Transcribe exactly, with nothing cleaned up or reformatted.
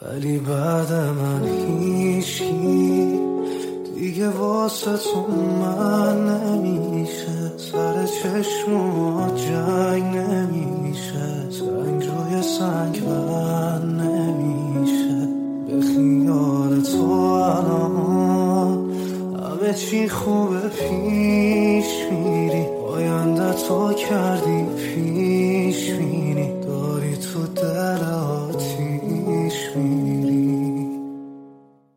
ولی بعد من هیچی دیگه واسه تو من نمیشه. سر چشمات جنگ نمیشه، سنگ روی سنگ بند نمیشه. به خیال تو الان همه چی خوبه پیش میری، آینده تو کردی پیش بینی.